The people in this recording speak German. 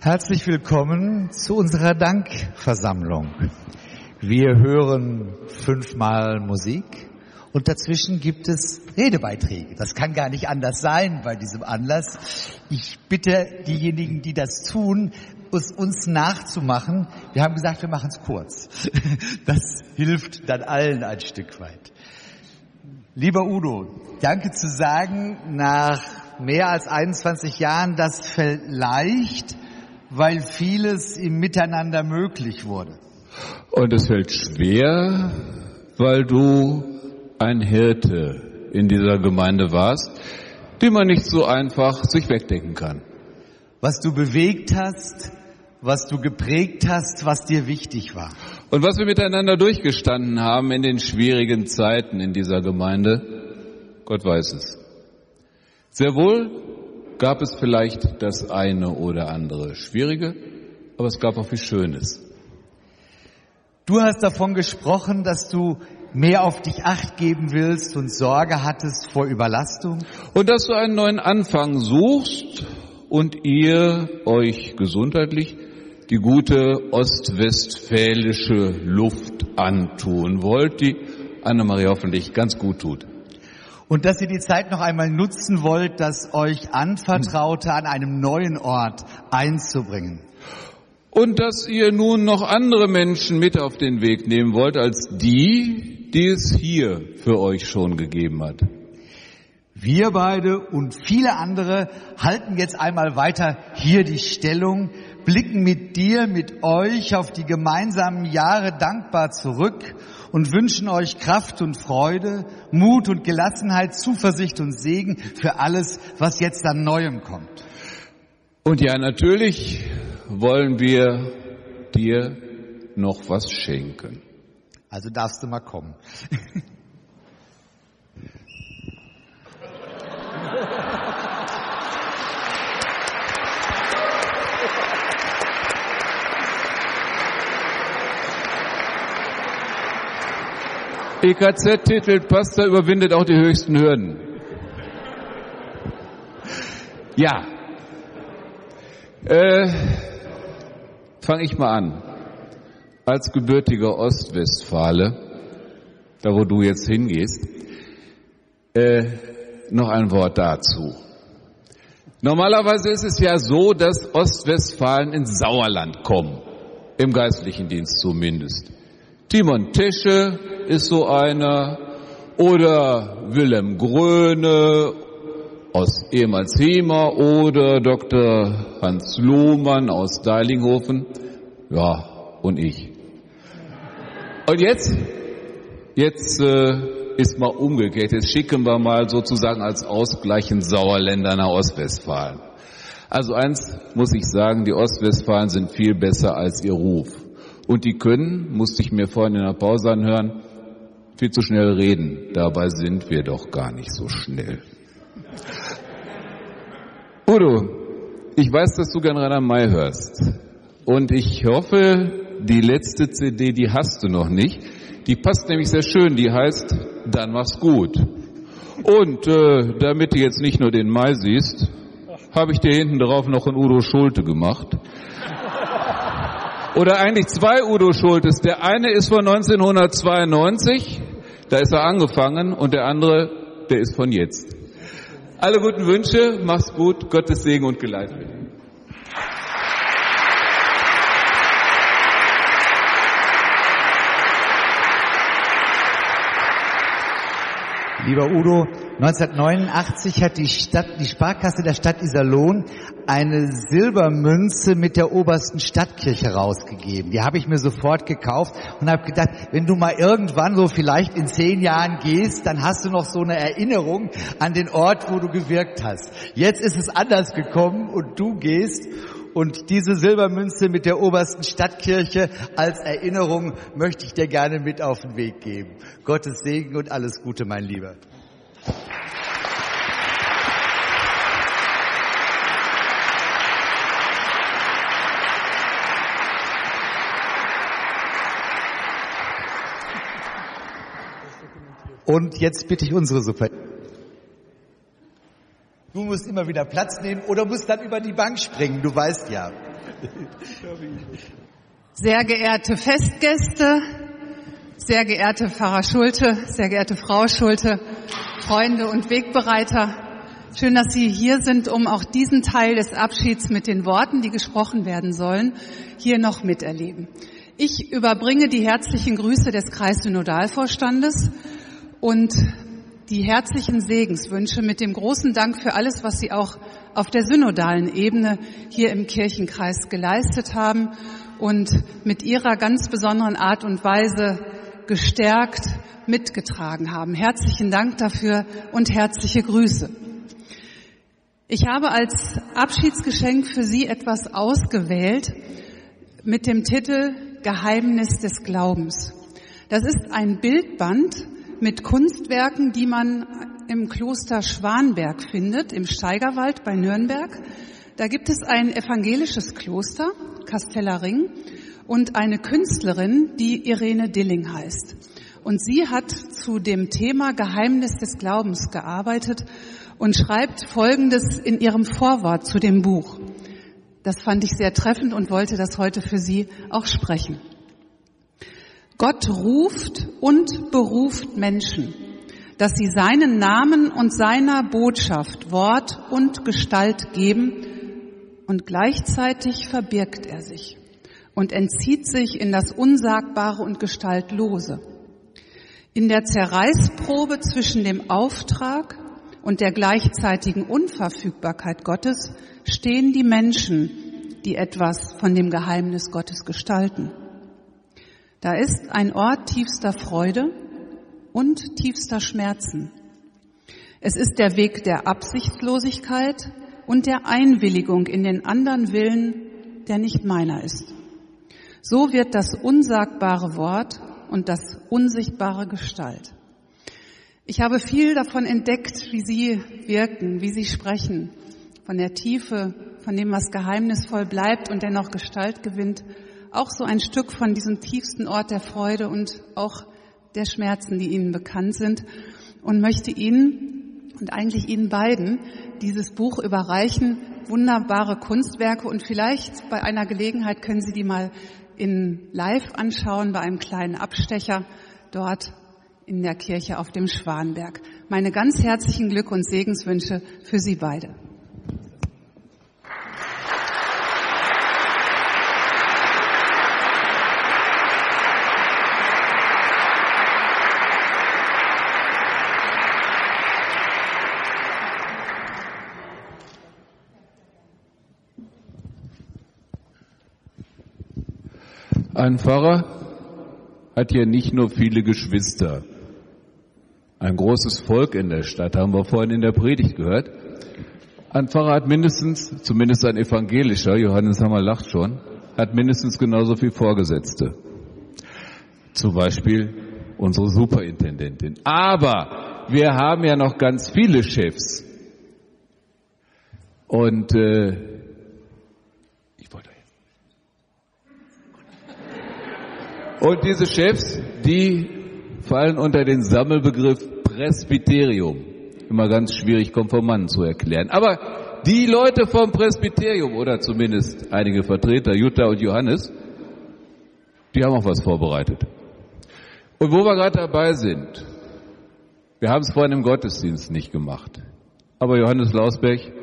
Herzlich willkommen zu unserer Dankversammlung. Wir hören 5-mal Musik und dazwischen gibt es Redebeiträge. Das kann gar nicht anders sein bei diesem Anlass. Ich bitte diejenigen, die das tun, uns nachzumachen. Wir haben gesagt, wir machen es kurz. Das hilft dann allen ein Stück weit. Lieber Udo, danke zu sagen, nach mehr als 21 Jahren, das fällt leicht, weil vieles im Miteinander möglich wurde. Und es fällt schwer, weil du ein Hirte in dieser Gemeinde warst, den man nicht so einfach sich wegdenken kann. Was du bewegt hast, was du geprägt hast, was dir wichtig war. Und was wir miteinander durchgestanden haben in den schwierigen Zeiten in dieser Gemeinde, Gott weiß es. Sehr wohl gab es vielleicht das eine oder andere Schwierige, aber es gab auch viel Schönes. Du hast davon gesprochen, dass du mehr auf dich Acht geben willst und Sorge hattest vor Überlastung. Und dass du einen neuen Anfang suchst und ihr euch gesundheitlich die gute ostwestfälische Luft antun wollt, die Annemarie hoffentlich ganz gut tut. Und dass ihr die Zeit noch einmal nutzen wollt, das euch Anvertraute an einem neuen Ort einzubringen. Und dass ihr nun noch andere Menschen mit auf den Weg nehmen wollt, als die es hier für euch schon gegeben hat. Wir beide und viele andere halten jetzt einmal weiter hier die Stellung, blicken mit dir, mit euch auf die gemeinsamen Jahre dankbar zurück und wünschen euch Kraft und Freude, Mut und Gelassenheit, Zuversicht und Segen für alles, was jetzt an Neuem kommt. Und ja, natürlich wollen wir dir noch was schenken. Also darfst du mal kommen. EKZ titelt, Pastor überwindet auch die höchsten Hürden. Ja. Fange ich mal an. Als gebürtiger Ostwestfale, da wo du jetzt hingehst, noch ein Wort dazu. Normalerweise ist es ja so, dass Ostwestfalen ins Sauerland kommen, im geistlichen Dienst zumindest. Timon Tesche ist so einer, oder Wilhelm Gröne aus ehemals Hema, oder Dr. Hans Lohmann aus Deilinghofen, ja, und ich. Und jetzt ist mal umgekehrt, jetzt schicken wir mal sozusagen als Ausgleich einen Sauerländer nach Ostwestfalen. Also eins muss ich sagen, die Ostwestfalen sind viel besser als ihr Ruf. Und die können, musste ich mir vorhin in der Pause anhören, viel zu schnell reden. Dabei sind wir doch gar nicht so schnell. Udo, ich weiß, dass du gern Rainer May hörst. Und ich hoffe, die letzte CD, die hast du noch nicht. Die passt nämlich sehr schön, die heißt Dann mach's gut. Und damit du jetzt nicht nur den May siehst, habe ich dir hinten drauf noch einen Udo Schulte gemacht. Oder eigentlich 2 Udo Schultes. Der eine ist von 1992, da ist er angefangen, und der andere, der ist von jetzt. Alle guten Wünsche, mach's gut, Gottes Segen und Geleit. Lieber Udo, 1989 hat die Sparkasse der Stadt Iserlohn eine Silbermünze mit der obersten Stadtkirche rausgegeben. Die habe ich mir sofort gekauft und habe gedacht, wenn du mal irgendwann so vielleicht in 10 Jahren gehst, dann hast du noch so eine Erinnerung an den Ort, wo du gewirkt hast. Jetzt ist es anders gekommen und du gehst. Und diese Silbermünze mit der obersten Stadtkirche als Erinnerung möchte ich dir gerne mit auf den Weg geben. Gottes Segen und alles Gute, mein Lieber. Und jetzt bitte ich unsere Super. Du musst immer wieder Platz nehmen oder musst dann über die Bank springen, du weißt ja. Sehr geehrte Festgäste, sehr geehrte Pfarrer Schulte, sehr geehrte Frau Schulte, Freunde und Wegbereiter, schön, dass Sie hier sind, um auch diesen Teil des Abschieds mit den Worten, die gesprochen werden sollen, hier noch miterleben. Ich überbringe die herzlichen Grüße des Kreissynodalvorstandes und die herzlichen Segenswünsche mit dem großen Dank für alles, was Sie auch auf der synodalen Ebene hier im Kirchenkreis geleistet haben und mit Ihrer ganz besonderen Art und Weise gestärkt mitgetragen haben. Herzlichen Dank dafür und herzliche Grüße. Ich habe als Abschiedsgeschenk für Sie etwas ausgewählt mit dem Titel Geheimnis des Glaubens. Das ist ein Bildband mit Kunstwerken, die man im Kloster Schwanberg findet, im Steigerwald bei Nürnberg. Da gibt es ein evangelisches Kloster, Kastellering, und eine Künstlerin, die Irene Dilling heißt. Und sie hat zu dem Thema Geheimnis des Glaubens gearbeitet und schreibt Folgendes in ihrem Vorwort zu dem Buch. Das fand ich sehr treffend und wollte das heute für Sie auch sprechen. Gott ruft und beruft Menschen, dass sie seinen Namen und seiner Botschaft Wort und Gestalt geben, und gleichzeitig verbirgt er sich und entzieht sich in das Unsagbare und Gestaltlose. In der Zerreißprobe zwischen dem Auftrag und der gleichzeitigen Unverfügbarkeit Gottes stehen die Menschen, die etwas von dem Geheimnis Gottes gestalten. Da ist ein Ort tiefster Freude und tiefster Schmerzen. Es ist der Weg der Absichtslosigkeit und der Einwilligung in den anderen Willen, der nicht meiner ist. So wird das unsagbare Wort und das unsichtbare Gestalt. Ich habe viel davon entdeckt, wie Sie wirken, wie Sie sprechen, von der Tiefe, von dem, was geheimnisvoll bleibt und dennoch Gestalt gewinnt, auch so ein Stück von diesem tiefsten Ort der Freude und auch der Schmerzen, die Ihnen bekannt sind, und möchte Ihnen und eigentlich Ihnen beiden dieses Buch überreichen, wunderbare Kunstwerke, und vielleicht bei einer Gelegenheit können Sie die mal in live anschauen, bei einem kleinen Abstecher dort in der Kirche auf dem Schwanberg. Meine ganz herzlichen Glück- und Segenswünsche für Sie beide. Ein Pfarrer hat hier nicht nur viele Geschwister. Ein großes Volk in der Stadt, haben wir vorhin in der Predigt gehört. Ein Pfarrer hat mindestens, zumindest ein evangelischer, Johannes Hammer lacht schon, hat mindestens genauso viel Vorgesetzte. Zum Beispiel unsere Superintendentin. Aber wir haben ja noch ganz viele Chefs. Und diese Chefs, die fallen unter den Sammelbegriff Presbyterium. Immer ganz schwierig, Konformanten zu erklären. Aber die Leute vom Presbyterium, oder zumindest einige Vertreter, Jutta und Johannes, die haben auch was vorbereitet. Und wo wir gerade dabei sind, wir haben es vorhin im Gottesdienst nicht gemacht. Aber Johannes Lausberg